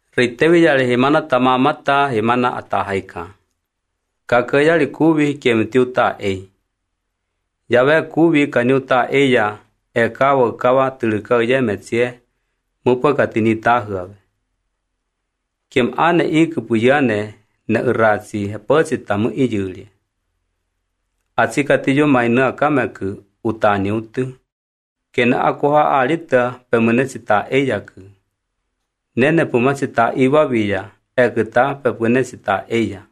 Ritewi yale himana tamamata himana atahaika. Kakayali kubi kemtiuta Yawe kubi kanyuta ya ekawa kawa tulikaye metie mupa katini tahuawe. Kem ane ikupuyane na urasi hepasi tamu ijuli. Atsikatiyo maina kameku utani utu. Kena akuha alita pemunesita yaku. Nene pumasita iwawiya ekita pepunesita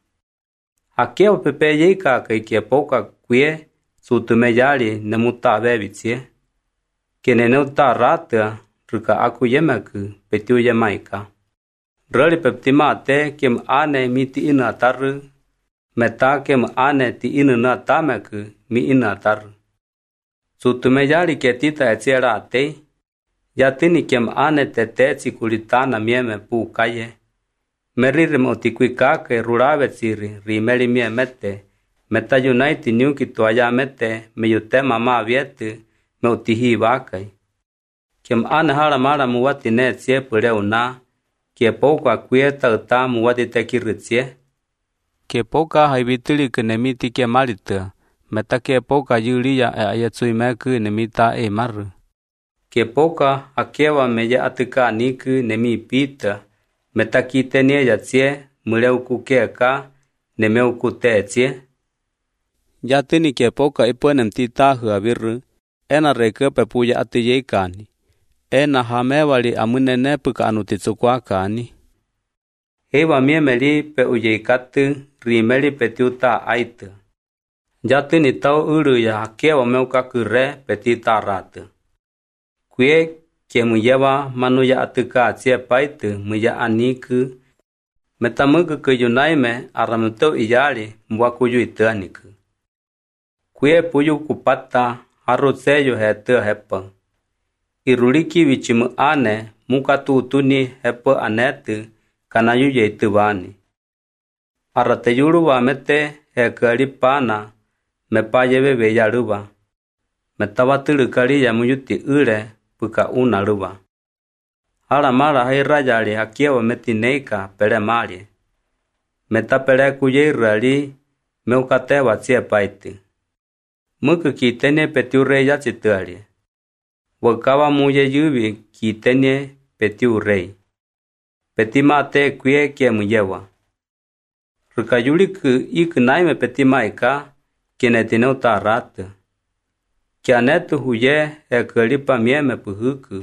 Hakeo pepe yeka kaikia poka kuye sutumeyali nemuta bebitie. Kene neuta rata ruka aku yemeku petiu yemaika. Rali peptima te kem ane miti ina taru. Meta kem ane ti ina na tameku mi ina taru. Sutumeyali ketita etiera te. Yatini kem ane tete tsikulitana mieme pu kaye. Meriri motikwikake rurave tsiri rimeli miemete. Meta yunaiti nyuki tuaya mete meyute mama vieti me utihi vakai. Kem ane hala mara muwati ne tsie pureu na. Kie poka kueta uta muwati tekiritsie. Kie poka haibitili kenemiti kie malita. Meta kie poka yulia ayatsuimeku nemita maru. Kie poka hakewa meya atika niku nemi pita. Meta kitenie yatsie muleuku keka nemeuku tetsie. Yatini kie poka ipuenem titahu aviru. Ena reke pepuya atiyekani. Ena hamewali amunene puka anutitsukwakani. Hewa miemeli pe uyeikatu rimeli petiuta aitu. Yatini tau uru ya hakewa meukakure petita ratu. Kuye kie muyewa manuya atika atsie paitu muya aniku. Metamuku kuyunaime aramuto iyali mwakuyu itaniku. Kuye puyu kupata harutseyo hetu hepa. Iruliki wichimu ane mukatu utuni hepa anetu kanayu yeitu vani. Arateyuru wa mete hekari pana mepayewe veyaruwa. Metawatulu kari ya muyuti ure puka unaruwa. Hala mara hairayali hakiawa metineika pere mali. Metapere kuyirali meukatewa tsie paitu. Muku kitene petiure yatsituali. Wakawa muye yubi kitene petiure. Petima te kuye kie muyewa. Rukayuliku iku naime petima ika kinetine utaratu. Kianetu huye ekalipa mieme puhuku.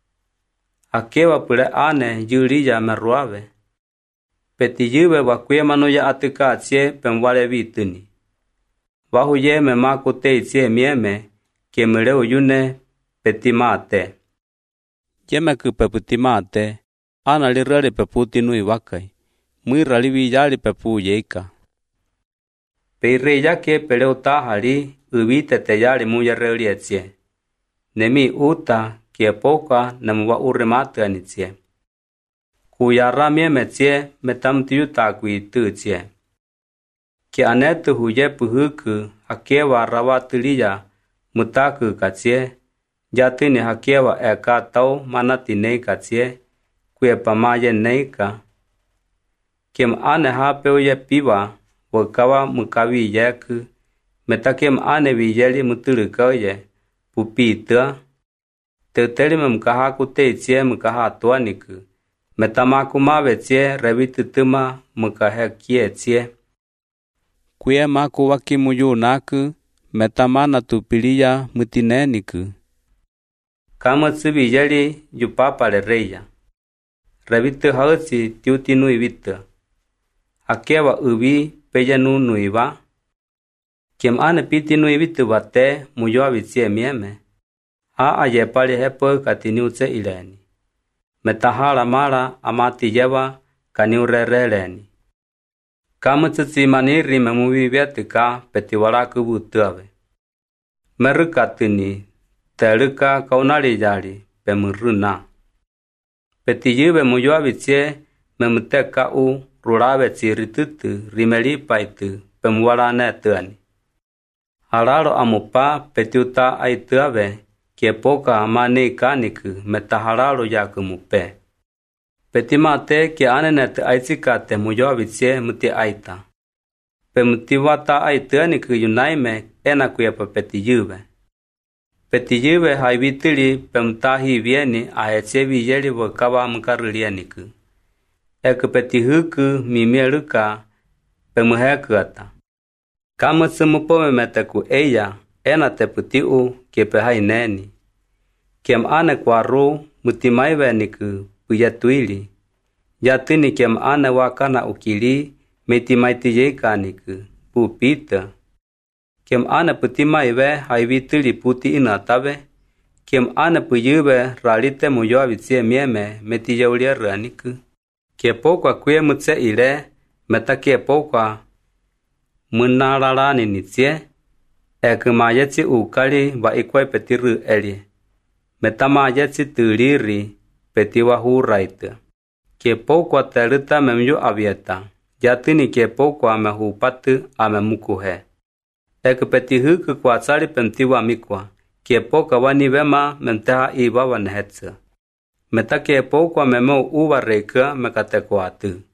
Hakewa pule ane yuliya meruave. Peti yuwe wakuye manuya atika atsie pemwale vituni. Wahuye memaku te itsie mieme kiemireu yune petimate. Yemeku peputimate. Ana lirali peputinu iwakai. Mwirali viyali pepu yeika. Peire yake peleu tahali ubite teyali muya reuli etsie. Nemi uta kie poka nemuwa urematu anitsie. Kuyara mieme tsie metamtiyu takui tu tsie. Ki anetu huye puhuku hakewa rawatuliya mutaku katsie. Yatini hakewa eka tau manatine katsie. Kuye pamaye neika. Kiem ane hapeuye piwa wakawa mukawi yeku. Meta kiem ane viyeli mutulukoye pupitua. Teuteli mkahaku te tsie mkahatua niku. Meta makumawe tsie revitutuma mkahekie tsie. Kuye maku wakimuyu naku. Meta mana tupilia mutine niku. Kama tsibi yeli yupapale reya. Revitu hausi tiutinu ivitu. Hakewa ubi peyanu nuiva. Kiem ane pitinu ivitu bate muyoa vitsie mieme. Ayepali hepo katiniutse ileni. Metahala mara amati yewa kaniurereleni. Kama tsitsimani memuviviatika petiwalaku butuave. Merukatini teruka kaunali yali pemuruna. Petiyube muyoa vitsie memuteka u rurave tsiritutu rimeli paitu pemuwalane tuani. Halalo amupa petiuta aituave kie poka amane ikaniku metahalalo yaku mupe. Petimate ke anenet aisikate muyo vitsie muti aita. Pe mutivata aitani ku yunaime ena kuyapa petiyuve. Petiyuve haivitili pe mutahi vieni aetse viyeli wakava mkarilianiku. Eke petihuku mimieluka pe muhekuata. Kama sumupome meteku eya ena te putiu ke pe haineni. Kem ane kwaru mutimaive niku puyatuili. Yatini kem ane wakana ukili metimaitiyeka niku pupita. Kem ane putimaive haivitili puti inatave. Kem ane puyuve ralite muyo vitsie mieme metiyaulia niku. Ke pokwa kuye mutse ile meta ke pokwa munaralani nitsie. Eke mayetsi ukali va ikwai petiru elie. Meta mayetsi tuliri petiwa huraita. Ke pokwa terita memyu avieta. Yatini ke pokwa mehupatu ame mukuhe. Eke petihuku kwa tsali pentiwa mikwa. Ke poka wanivema menteha iwa wanehetsa. Meta ke pokwa memo uwa reka mekatekwatu.